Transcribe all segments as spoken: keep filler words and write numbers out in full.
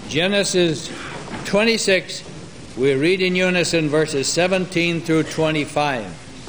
Genesis twenty-six, we read in unison verses seventeen through twenty-five.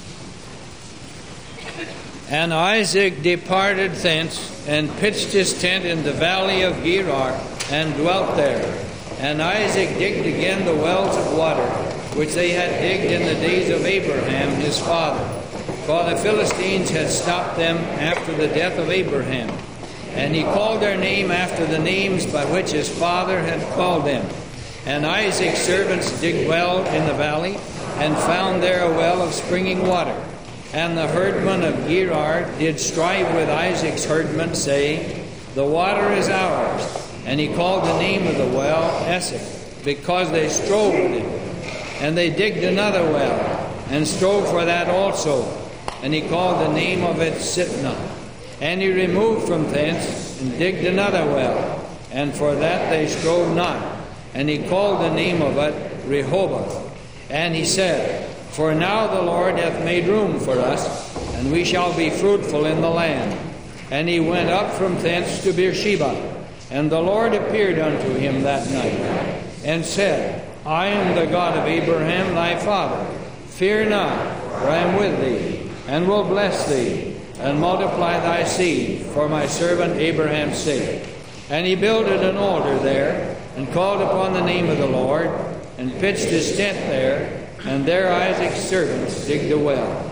And Isaac departed thence, and pitched his tent in the valley of Gerar, and dwelt there. And Isaac digged again the wells of water, which they had digged in the days of Abraham his father. For the Philistines had stopped them after the death of Abraham. And he called their name after the names by which his father had called them. And Isaac's servants digged well in the valley, and found there a well of springing water. And the herdmen of Gerar did strive with Isaac's herdmen, saying, The water is ours. And he called the name of the well Esek, because they strove with him. And they digged another well, and strove for that also. And he called the name of it Sitnah. And he removed from thence, and digged another well, and for that they strove not. And he called the name of it Rehoboth. And he said, For now the Lord hath made room for us, and we shall be fruitful in the land. And he went up from thence to Beersheba. And the Lord appeared unto him that night, and said, I am the God of Abraham thy father. Fear not, for I am with thee, and will bless thee, and multiply thy seed for my servant Abraham's sake. And he builded an altar there, and called upon the name of the Lord, and pitched his tent there, and there Isaac's servants digged a well.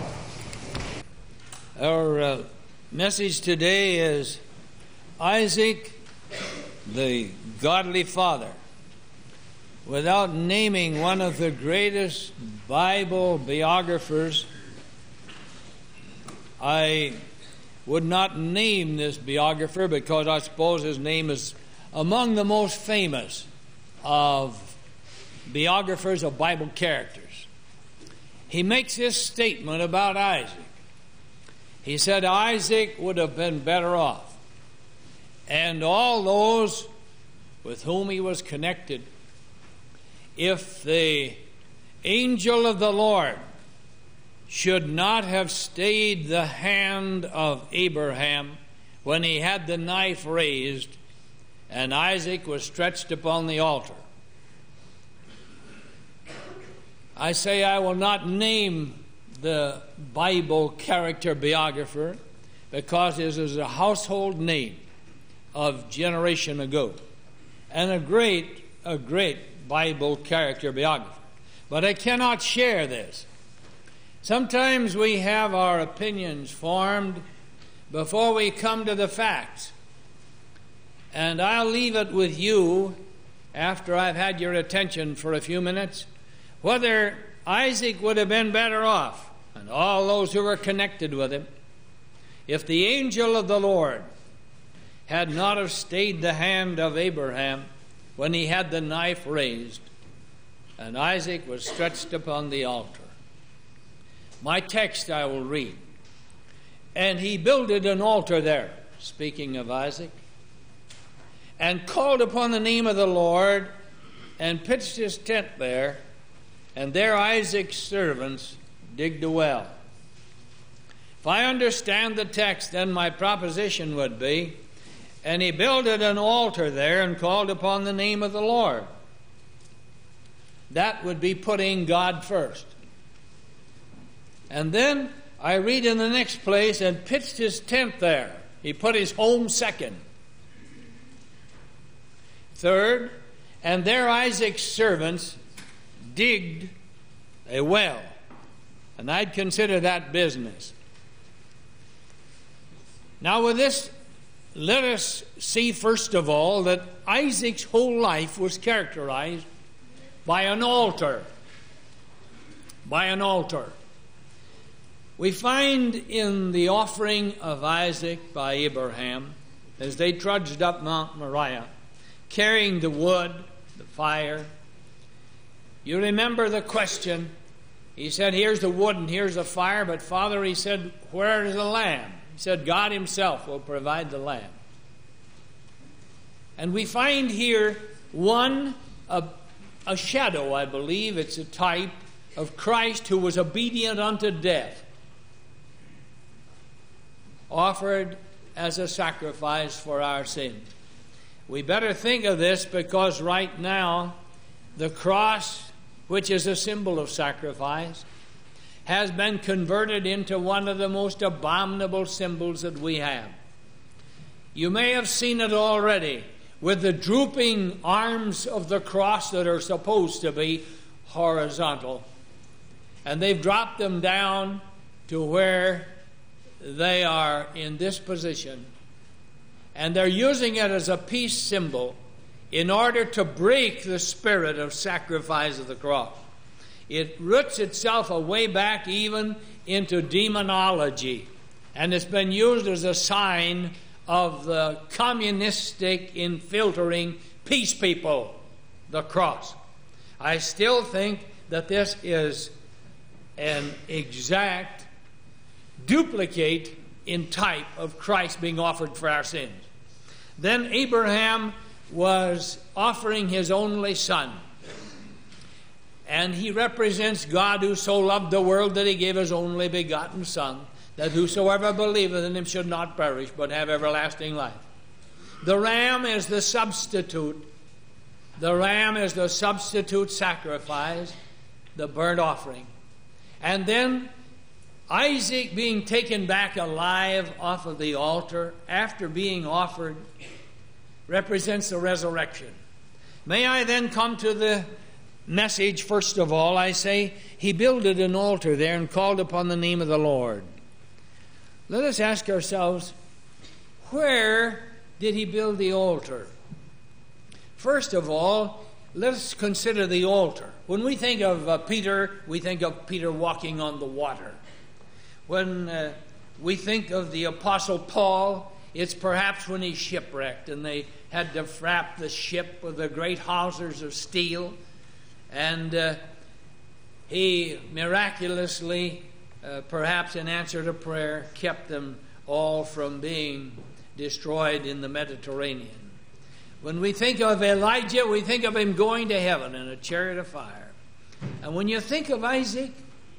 Our uh, message today is Isaac, the godly father. Without naming one of the greatest Bible biographers, I would not name this biographer because I suppose his name is among the most famous of biographers of Bible characters. He makes this statement about Isaac. He said Isaac would have been better off, and all those with whom he was connected, if the angel of the Lord should not have stayed the hand of Abraham when he had the knife raised and Isaac was stretched upon the altar. I say I will not name the Bible character biographer because this is a household name of generation ago, and a great, a great Bible character biographer. But I cannot share this. Sometimes we have our opinions formed before we come to the facts. And I'll leave it with you, after I've had your attention for a few minutes, whether Isaac would have been better off, and all those who were connected with him, if the angel of the Lord had not have stayed the hand of Abraham when he had the knife raised and Isaac was stretched upon the altar. My text I will read. And he builded an altar there, speaking of Isaac, and called upon the name of the Lord, and pitched his tent there, and there Isaac's servants digged a well. If I understand the text, then my proposition would be, and he builded an altar there and called upon the name of the Lord. That would be putting God first. And then I read in the next place, and pitched his tent there. He put his home second. Third, and there Isaac's servants digged a well. And I'd consider that business. Now with this, let us see first of all that Isaac's whole life was characterized by an altar. By an altar. We find in the offering of Isaac by Abraham, as they trudged up Mount Moriah, carrying the wood, the fire. You remember the question. He said, here's the wood and here's the fire, but Father, he said, where is the lamb? He said, God himself will provide the lamb. And we find here one, a, a shadow, I believe, it's a type of Christ who was obedient unto death, offered as a sacrifice for our sins. We better think of this, because right now the cross, which is a symbol of sacrifice, has been converted into one of the most abominable symbols that we have. You may have seen it already with the drooping arms of the cross that are supposed to be horizontal. And they've dropped them down to where they are in this position. And they're using it as a peace symbol in order to break the spirit of sacrifice of the cross. It roots itself way back even into demonology, and it's been used as a sign of the communistic infiltrating peace people, the cross. I still think that this is an exact duplicate in type of Christ being offered for our sins. Then Abraham was offering his only son. And he represents God, who so loved the world that he gave his only begotten Son, that whosoever believeth in him should not perish, but have everlasting life. The ram is the substitute. The ram is the substitute sacrifice, the burnt offering. And then Isaac being taken back alive off of the altar after being offered represents the resurrection. May I then come to the message. First of all, I say he builded an altar there and called upon the name of the Lord. Let us ask ourselves, where did he build the altar? First of all, let us consider the altar. When we think of uh, Peter, we think of Peter walking on the water. When uh, we think of the Apostle Paul, it's perhaps when he's shipwrecked and they had to wrap the ship with the great hawsers of steel. And uh, he miraculously, uh, perhaps in answer to prayer, kept them all from being destroyed in the Mediterranean. When we think of Elijah, we think of him going to heaven in a chariot of fire. And when you think of Isaac,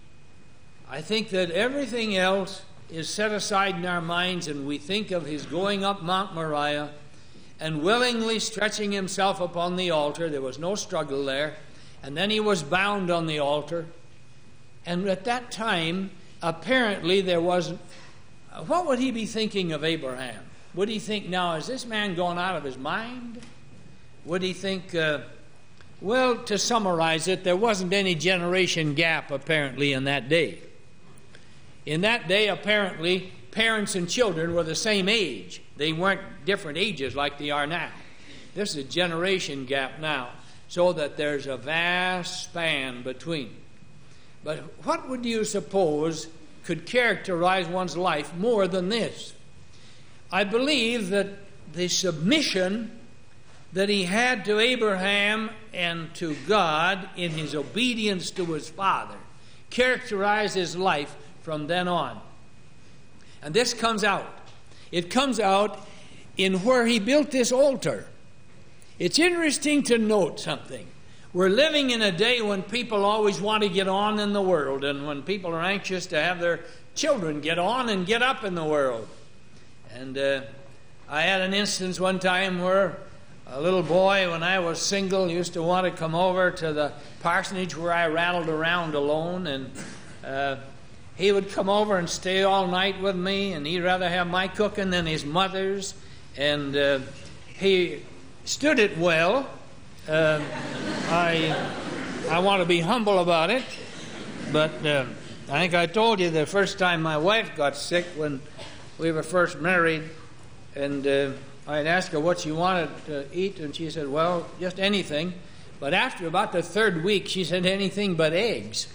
I think that everything else is set aside in our minds, and we think of his going up Mount Moriah and willingly stretching himself upon the altar. There was no struggle there. And then he was bound on the altar. And at that time, apparently there wasn't... What would he be thinking of Abraham? Would he think, now, is this man going out of his mind? Would he think, uh, well, to summarize it, there wasn't any generation gap apparently in that day. In that day, apparently, parents and children were the same age. They weren't different ages like they are now. There's a generation gap now, so that there's a vast span between. But what would you suppose could characterize one's life more than this? I believe that the submission that he had to Abraham and to God in his obedience to his father characterized his life from then on. And this comes out. It comes out in where he built this altar. It's interesting to note something. We're living in a day when people always want to get on in the world, and when people are anxious to have their children get on and get up in the world. And uh, I had an instance one time where a little boy, when I was single, used to want to come over to the parsonage where I rattled around alone, and uh, he would come over and stay all night with me, and he'd rather have my cooking than his mother's, and uh, he stood it well. Uh, I I want to be humble about it, but uh, I think I told you the first time my wife got sick when we were first married, and uh, I'd asked her what she wanted to eat, and she said, well, just anything. But after about the third week, she said anything but eggs.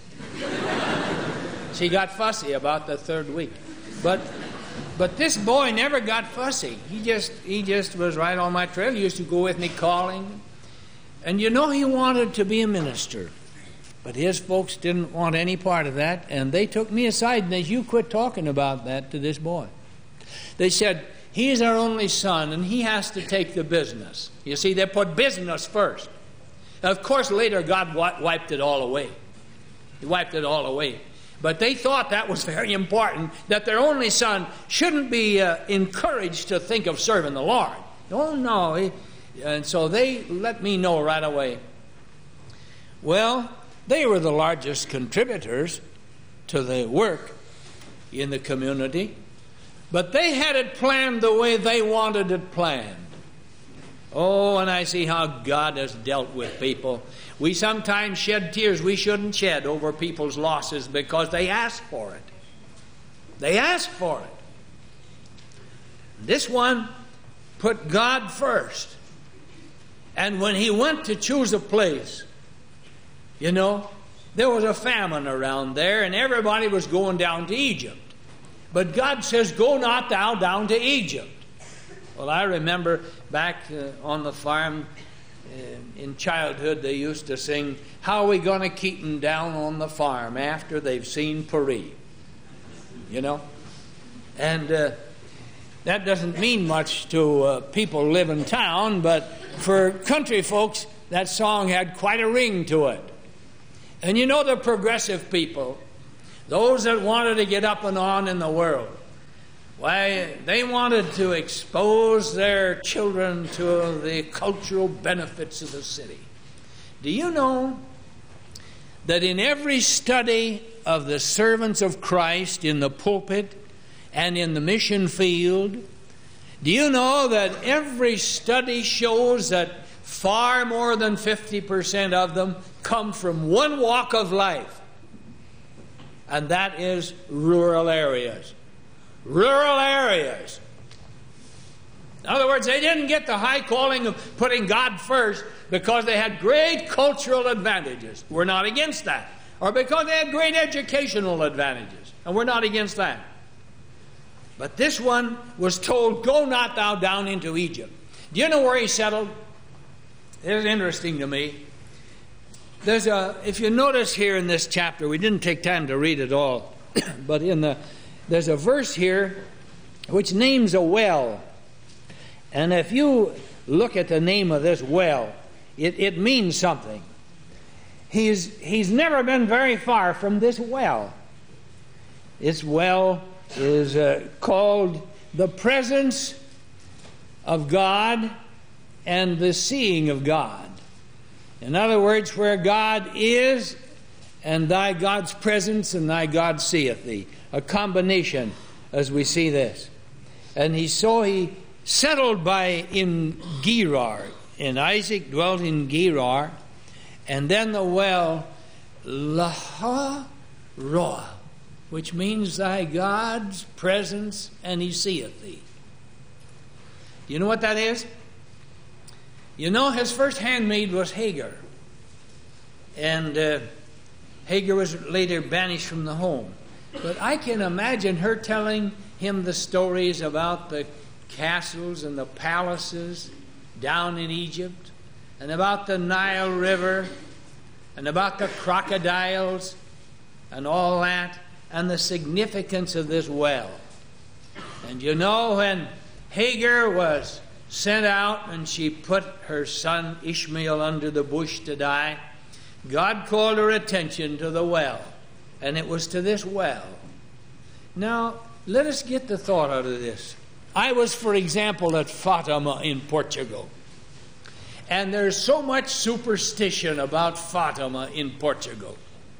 She got fussy about the third week. But but this boy never got fussy. He just he just was right on my trail. He used to go with me calling. And you know, he wanted to be a minister. But his folks didn't want any part of that, and they took me aside and they said, you quit talking about that to this boy. They said, he is our only son, and he has to take the business. You see, they put business first. Now, of course, later God wiped it all away. He wiped it all away. But they thought that was very important, that their only son shouldn't be uh, encouraged to think of serving the Lord. Oh, no. He, And so they let me know right away. Well, they were the largest contributors to the work in the community, but they had it planned the way they wanted it planned. Oh, and I see how God has dealt with people. We sometimes shed tears we shouldn't shed over people's losses because they asked for it. They asked for it. This one put God first. And when he went to choose a place, you know, there was a famine around there and everybody was going down to Egypt. But God says, go not thou down to Egypt. Well, I remember back uh, on the farm uh, in childhood, they used to sing, how are we going to keep them down on the farm after they've seen Paris? You know? And uh, that doesn't mean much to uh, people who live in town, but for country folks, that song had quite a ring to it. And you know the progressive people, those that wanted to get up and on in the world, why, they wanted to expose their children to the cultural benefits of the city. Do you know that in every study of the servants of Christ in the pulpit and in the mission field, do you know that every study shows that far more than fifty percent of them come from one walk of life, and that is rural areas. Rural areas. In other words, they didn't get the high calling of putting God first because they had great cultural advantages. We're not against that. Or because they had great educational advantages. And we're not against that. But this one was told, go not thou down into Egypt. Do you know where he settled? It is interesting to me. There's a, if you notice here in this chapter, we didn't take time to read it all, but in the there's a verse here which names a well. And if you look at the name of this well, it, it means something. He's, he's never been very far from this well. This well is uh, called the presence of God and the seeing of God. In other words, where God is, and thy God's presence, and thy God seeth thee. A combination, as we see this. And he so he settled by in Gerar, and Isaac dwelt in Gerar, and then the well Laha Roa, which means thy God's presence, and he seeth thee. Do you know what that is? You know, his first handmaid was Hagar, and uh, Hagar was later banished from the home. But I can imagine her telling him the stories about the castles and the palaces down in Egypt, and about the Nile River, and about the crocodiles, and all that, and the significance of this well. And you know, when Hagar was sent out and she put her son Ishmael under the bush to die, God called her attention to the well, and it was to this well. Now, let us get the thought out of this. I was, for example, at Fatima in Portugal, and there's so much superstition about Fatima in Portugal.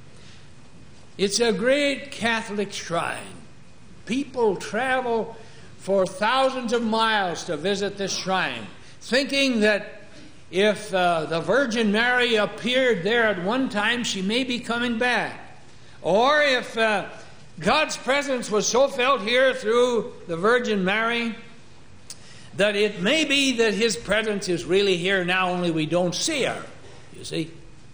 It's a great Catholic shrine. People travel for thousands of miles to visit this shrine, thinking that if uh, the Virgin Mary appeared there at one time, she may be coming back. Or if uh, God's presence was so felt here through the Virgin Mary that it may be that his presence is really here now, only we don't see her, you see.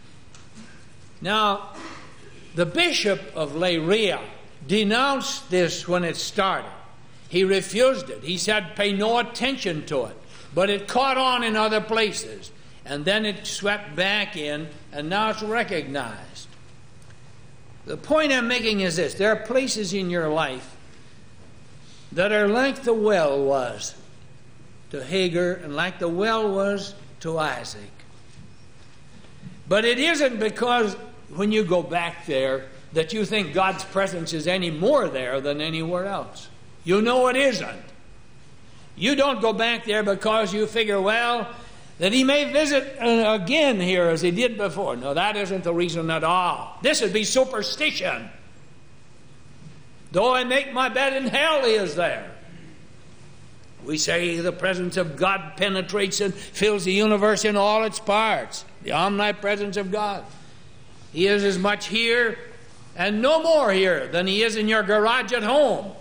Now, the Bishop of Leiria denounced this when it started. He refused it. He said, pay no attention to it. But it caught on in other places. And then it swept back in, and now it's recognized. The point I'm making is this. There are places in your life that are like the well was to Hagar and like the well was to Isaac. But it isn't because when you go back there that you think God's presence is any more there than anywhere else. You know it isn't. You don't go back there because you figure, well, that he may visit uh, again here as he did before. No, that isn't the reason at all. This would be superstition. Though I make my bed in hell, he is there. We say the presence of God penetrates and fills the universe in all its parts. The omnipresence of God. He is as much here and no more here than he is in your garage at home.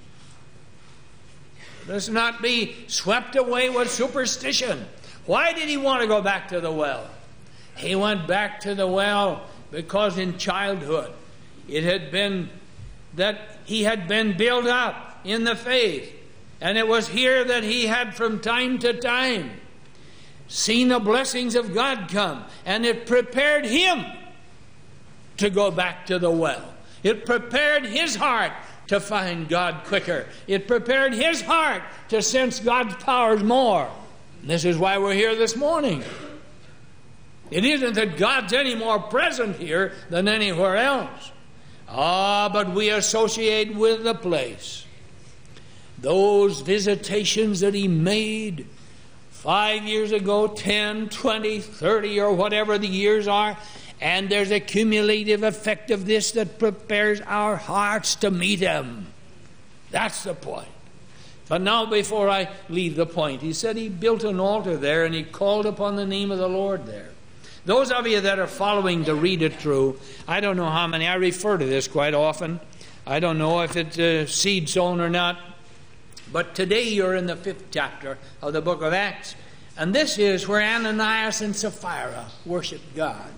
Let's not be swept away with superstition. Why did he want to go back to the well? He went back to the well because in childhood it had been that he had been built up in the faith. And it was here that he had from time to time seen the blessings of God come. And it prepared him to go back to the well. It prepared his heart to find God quicker. It prepared his heart to sense God's powers more. This is why we're here this morning. It isn't that God's any more present here than anywhere else. Ah, but we associate with the place. Those visitations that he made five years ago, ten, twenty, thirty, or whatever the years are, and there's a cumulative effect of this that prepares our hearts to meet him. That's the point. But now before I leave the point, he said he built an altar there and he called upon the name of the Lord there. Those of you that are following to read it through, I don't know how many, I refer to this quite often. I don't know if it's a seed sown or not. But today you're in the fifth chapter of the book of Acts. And this is where Ananias and Sapphira worshiped God.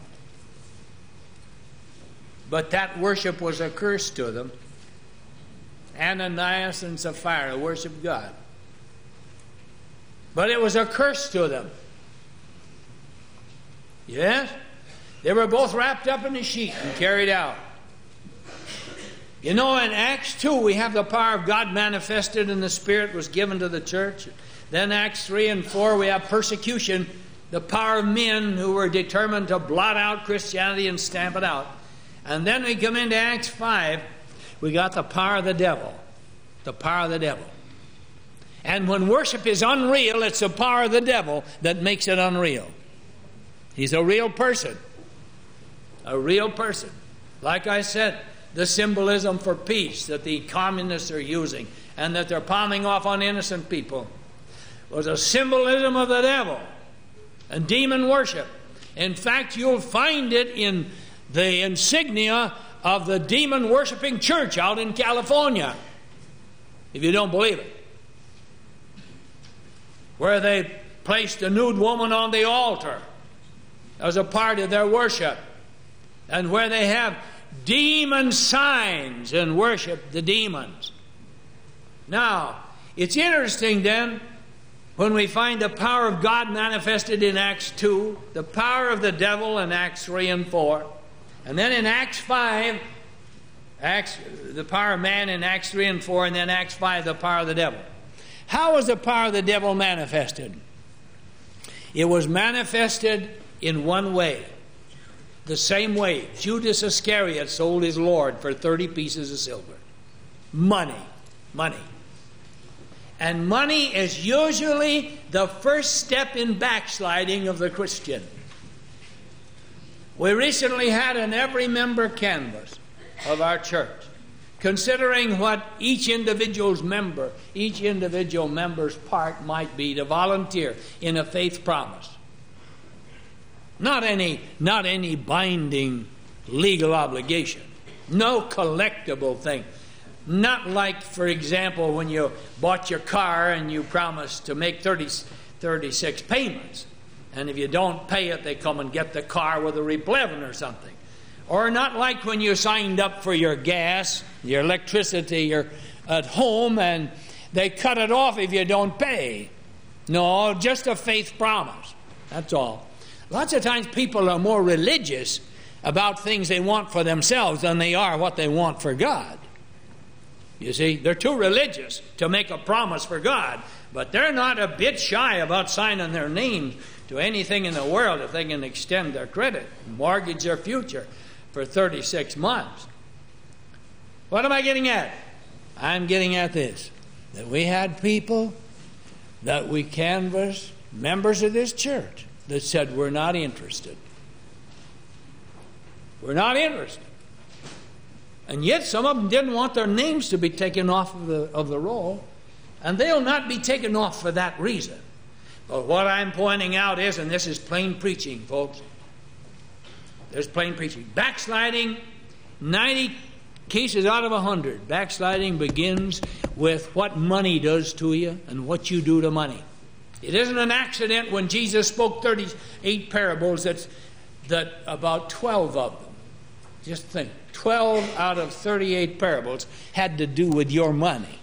But that worship was a curse to them. Ananias and Sapphira worshiped God. But it was a curse to them. Yes? They were both wrapped up in a sheet and carried out. You know, in Acts two, we have the power of God manifested and the Spirit was given to the church. Then Acts three and four, we have persecution, the power of men who were determined to blot out Christianity and stamp it out. And then we come into Acts five, we got the power of the devil. The power of the devil. And when worship is unreal, it's the power of the devil that makes it unreal. He's a real person. A real person. Like I said, the symbolism for peace that the communists are using and that they're palming off on innocent people was a symbolism of the devil and demon worship. In fact, you'll find it in the insignia of the demon worshiping church out in California, if you don't believe it, where they placed a nude woman on the altar as a part of their worship, and where they have demon signs and worship the demons. Now, it's interesting then when we find the power of God manifested in Acts two, the power of the devil in Acts three and four, and then in Acts five, Acts, the power of man in Acts three and four, and then Acts five, the power of the devil. How was the power of the devil manifested? It was manifested in one way. The same way Judas Iscariot sold his Lord for thirty pieces of silver. Money. Money. And money is usually the first step in backsliding of the Christian. We recently had an every member canvass of our church, considering what each individual's member, each individual member's part might be to volunteer in a faith promise. Not any, not any binding legal obligation. No collectible thing. Not like, for example, when you bought your car and you promised to make thirty, thirty-six payments. And if you don't pay it, they come and get the car with a replevin or something. Or not like when you signed up for your gas, your electricity, your at home, and they cut it off if you don't pay. No, just a faith promise. That's all. Lots of times people are more religious about things they want for themselves than they are what they want for God. You see, they're too religious to make a promise for God, but they're not a bit shy about signing their names to anything in the world if they can extend their credit, mortgage their future for thirty-six months. What am I getting at? I'm getting at this, that we had people that we canvassed members of this church that said, we're not interested. We're not interested. And yet some of them didn't want their names to be taken off of the, of the roll. And they'll not be taken off for that reason. But what I'm pointing out is, and this is plain preaching, folks. There's plain preaching. Backsliding, ninety cases out of one hundred, backsliding begins with what money does to you and what you do to money. It isn't an accident when Jesus spoke thirty-eight parables that's, that about twelve of them, just think, twelve out of thirty-eight parables had to do with your money.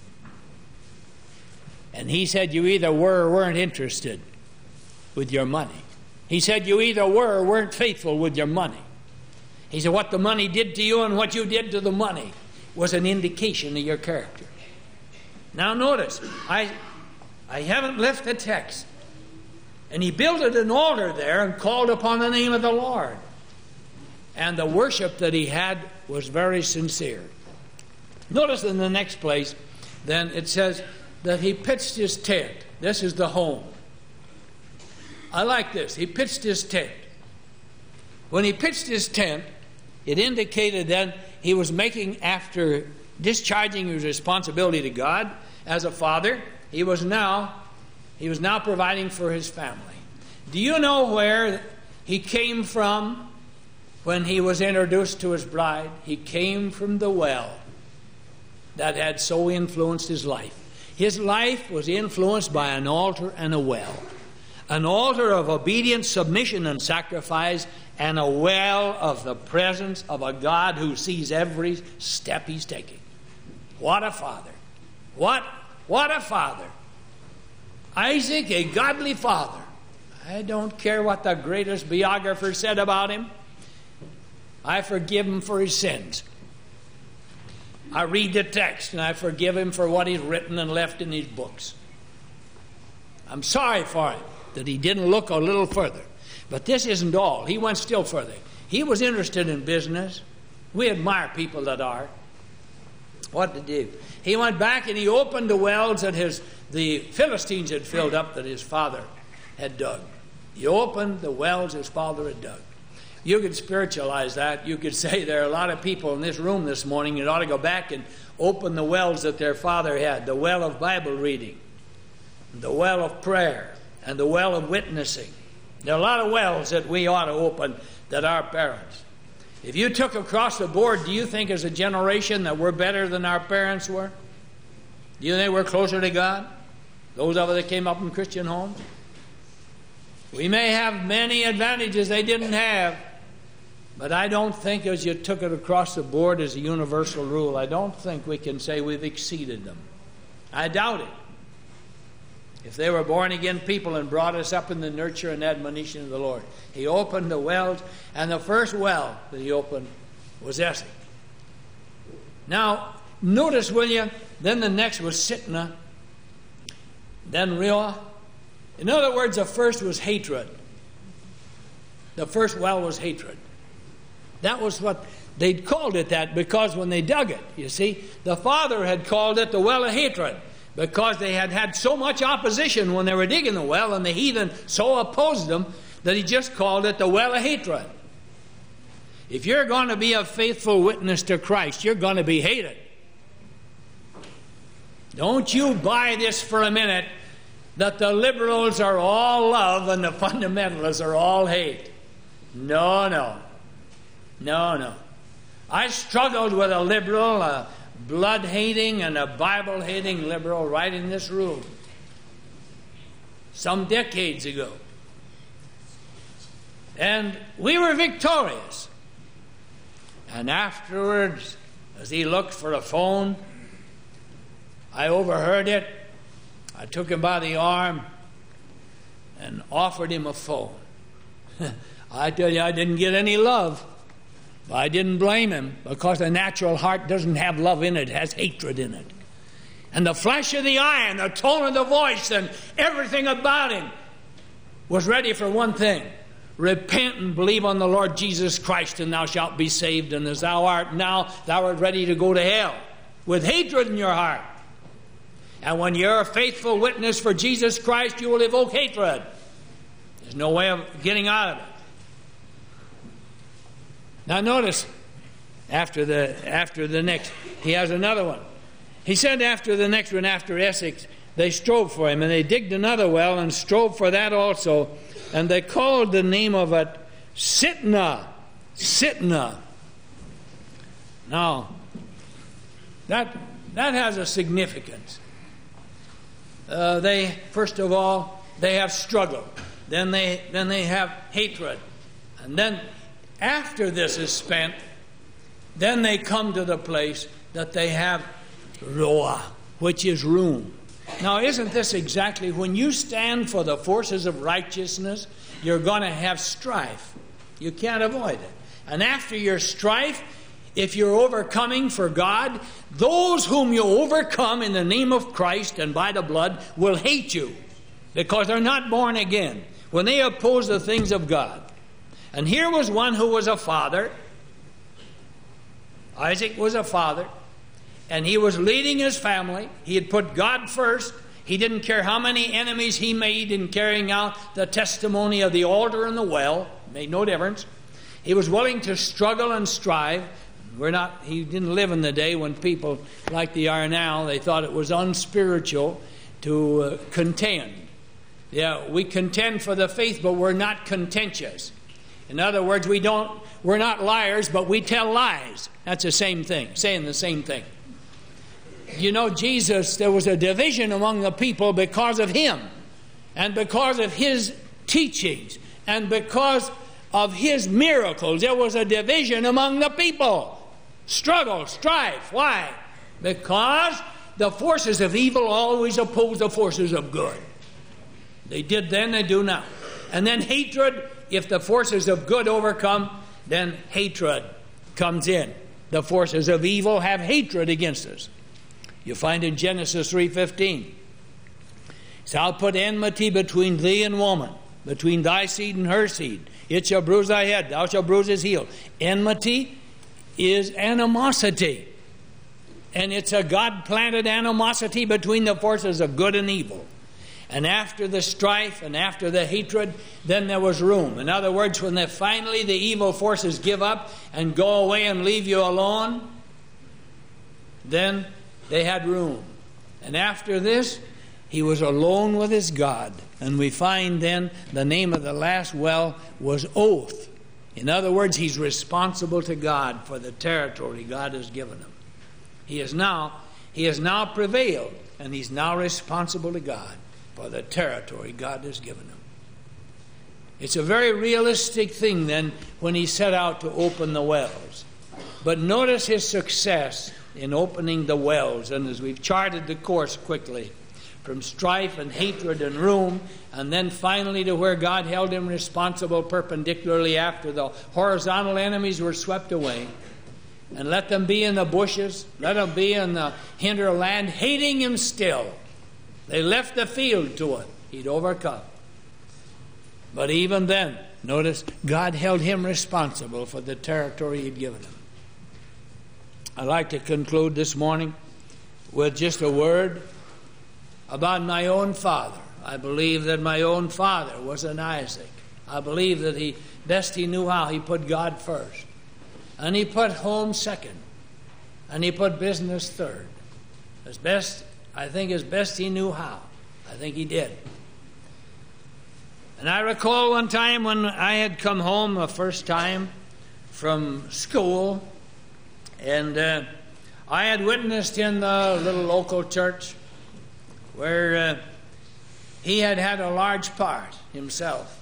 And he said you either were or weren't interested with your money. He said you either were or weren't faithful with your money. He said what the money did to you and what you did to the money was an indication of your character. Now notice, I, I haven't left the text. And he built an altar there and called upon the name of the Lord. And the worship that he had was very sincere. Notice in the next place, then it says that he pitched his tent. This is the home. I like this. He pitched his tent. When he pitched his tent, it indicated that he was making, after discharging his responsibility to God as a father, he was now he was now providing for his family. Do you know where he came from when he was introduced to his bride? He came from the well that had so influenced his life. His life was influenced by an altar and a well. An altar of obedience, submission, and sacrifice, and a well of the presence of a God who sees every step he's taking. What a father. What, what a father. Isaac, a godly father. I don't care what the greatest biographer said about him. I forgive him for his sins. I read the text and I forgive him for what he's written and left in his books. I'm sorry for him that he didn't look a little further. But this isn't all. He went still further. He was interested in business. We admire people that are. What to do? He went back and he opened the wells that his the Philistines had filled up that his father had dug. He opened the wells his father had dug. You could spiritualize that. You could say there are a lot of people in this room this morning that ought to go back and open the wells that their father had. The well of Bible reading, the well of prayer, and the well of witnessing. There are a lot of wells that we ought to open that our parents. If you took across the board, do you think as a generation that we're better than our parents were? Do you think we're closer to God? Those of us that came up in Christian homes? We may have many advantages they didn't have. But I don't think as you took it across the board as a universal rule, I don't think we can say we've exceeded them. I doubt it. If they were born-again people and brought us up in the nurture and admonition of the Lord. He opened the wells, and the first well that he opened was Esek. Now, notice, will you, then the next was Sitnah, then Rehoboth. In other words, the first was hatred. The first well was hatred. That was what they'd called it that because when they dug it, you see, the father had called it the well of hatred because they had had so much opposition when they were digging the well and the heathen so opposed them that he just called it the well of hatred. If you're going to be a faithful witness to Christ, you're going to be hated. Don't you buy this for a minute that the liberals are all love and the fundamentalists are all hate. No, no. No, no. I struggled with a liberal, a blood-hating and a Bible-hating liberal right in this room some decades ago. And we were victorious. And afterwards, as he looked for a phone, I overheard it. I took him by the arm and offered him a phone. I tell you, I didn't get any love. But I didn't blame him because the natural heart doesn't have love in it. It has hatred in it. And the flash of the eye and the tone of the voice and everything about him was ready for one thing. Repent and believe on the Lord Jesus Christ and thou shalt be saved. And as thou art now, thou art ready to go to hell with hatred in your heart. And when you're a faithful witness for Jesus Christ, you will evoke hatred. There's no way of getting out of it. Now notice, after the after the next, he has another one. He said after the next one, after Essex, they strove for him, and they digged another well and strove for that also, and they called the name of it Sitna. Sitna. Now, that that has a significance. Uh, they, first of all, they have struggle. Then they then they have hatred. And then after this is spent, then they come to the place that they have roa, which is room. Now, isn't this exactly when you stand for the forces of righteousness, you're going to have strife. You can't avoid it. And after your strife, if you're overcoming for God, those whom you overcome in the name of Christ and by the blood will hate you because they're not born again when they oppose the things of God. And here was one who was a father. Isaac was a father, and he was leading his family. He had put God first. He didn't care how many enemies he made in carrying out the testimony of the altar and the well. It made no difference. He was willing to struggle and strive. We're not. He didn't live in the day when people like they are now, they thought it was unspiritual to uh, contend. Yeah, we contend for the faith, but we're not contentious. In other words, we don't. We're not liars, but we tell lies. That's the same thing, saying the same thing. You know, Jesus, there was a division among the people because of him, and because of his teachings, and because of his miracles. There was a division among the people. Struggle, strife. Why? Because the forces of evil always oppose the forces of good. They did then, they do now. And then hatred, if the forces of good overcome, then hatred comes in. The forces of evil have hatred against us. You find in Genesis three fifteen. So I'll put enmity between thee and woman, between thy seed and her seed. It shall bruise thy head, thou shalt bruise his heel. Enmity is animosity. And it's a God-planted animosity between the forces of good and evil. And after the strife and after the hatred, then there was room. In other words, when they finally the evil forces give up and go away and leave you alone, then they had room. And after this, he was alone with his God. And we find then the name of the last well was Oath. In other words, he's responsible to God for the territory God has given him. He is now, he has now prevailed, and he's now responsible to God for the territory God has given him. It's a very realistic thing then when he set out to open the wells. But notice his success in opening the wells. And as we've charted the course quickly, from strife and hatred and room, and then finally to where God held him responsible perpendicularly after the horizontal enemies were swept away, and let them be in the bushes, let them be in the hinterland, hating him still. They left the field to it. He'd overcome. But even then, notice, God held him responsible for the territory he'd given him. I'd like to conclude this morning with just a word about my own father. I believe that my own father was an Isaac. I believe that he, best he knew how, he put God first. And he put home second. And he put business third. As best, I think as best he knew how. I think he did. And I recall one time when I had come home the first time from school, and uh, I had witnessed in the little local church where uh, he had had a large part himself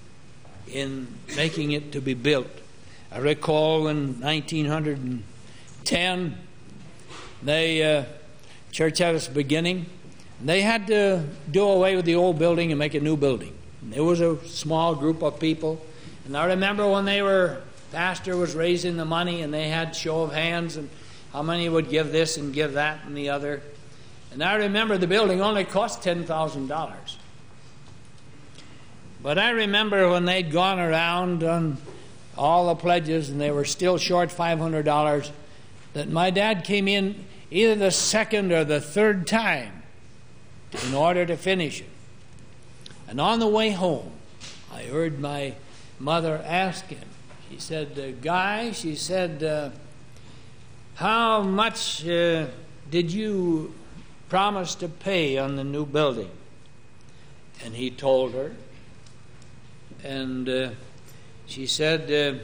in making it to be built. I recall in nineteen ten, they uh, church had its beginning. They had to do away with the old building and make a new building. And there was a small group of people, and I remember when they were pastor was raising the money, and they had show of hands and how many would give this and give that and the other. And I remember the building only cost ten thousand dollars. But I remember when they'd gone around on all the pledges and they were still short five hundred dollars, that my dad came in either the second or the third time in order to finish it. And on the way home, I heard my mother ask him. She said, uh, Guy, she said, uh, how much uh, did you promise to pay on the new building? And he told her. And uh, she said, uh,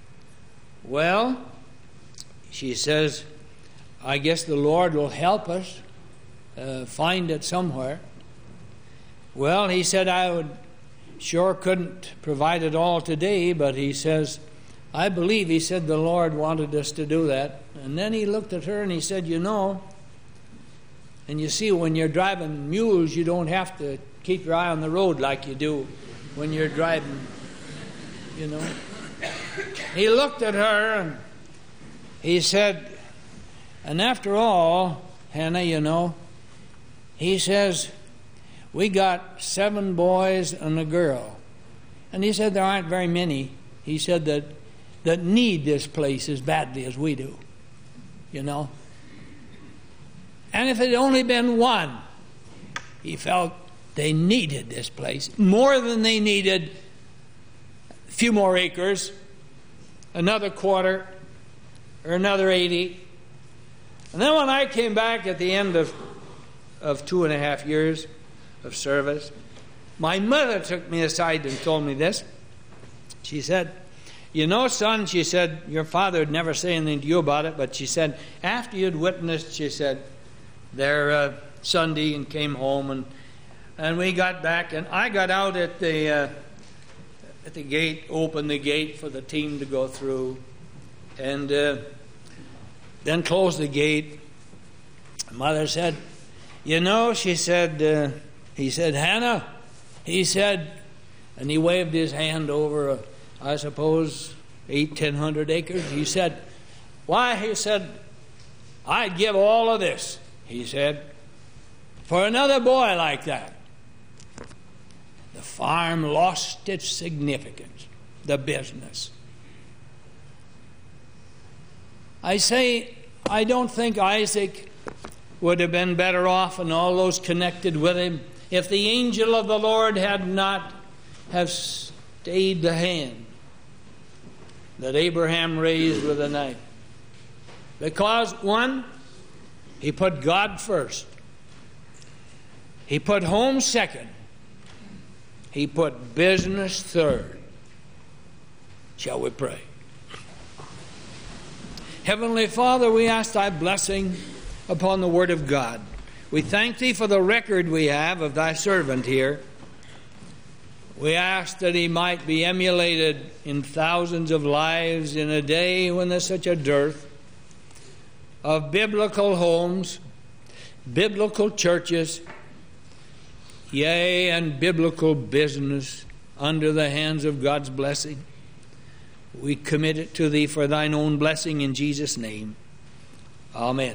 well, she says, I guess the Lord will help us uh, find it somewhere. Well, he said, I would sure couldn't provide it all today, but he says, I believe, he said, the Lord wanted us to do that. And then he looked at her and he said, you know, and you see, when you're driving mules, you don't have to keep your eye on the road like you do when you're driving, you know. He looked at her and he said, and after all, Hannah, you know, he says, we got seven boys and a girl. And he said there aren't very many. He said that that need this place as badly as we do, you know. And if it had only been one, he felt they needed this place more than they needed a few more acres, another quarter, or another eighty. And then when I came back at the end of, of two and a half years of service, my mother took me aside and told me this. She said, you know, son, she said, your father would never say anything to you about it, but she said, after you'd witnessed, she said, there uh, Sunday and came home, and and we got back, and I got out at the uh, at the gate, opened the gate for the team to go through, and uh, then closed the gate. Mother said, you know, she said, uh, he said, Hannah, he said, and he waved his hand over, uh, I suppose, eight, ten hundred acres. He said, why, he said, I'd give all of this, he said, for another boy like that. The farm lost its significance, the business. I say, I don't think Isaac would have been better off, and all those connected with him, if the angel of the Lord had not have stayed the hand that Abraham raised with a knife. Because, one, he put God first. He put home second. He put business third. Shall we pray? Heavenly Father, we ask thy blessing upon the word of God. We thank thee for the record we have of thy servant here. We ask that he might be emulated in thousands of lives in a day when there's such a dearth of biblical homes, biblical churches, yea, and biblical business under the hands of God's blessing. We commit it to thee for thine own blessing in Jesus' name. Amen.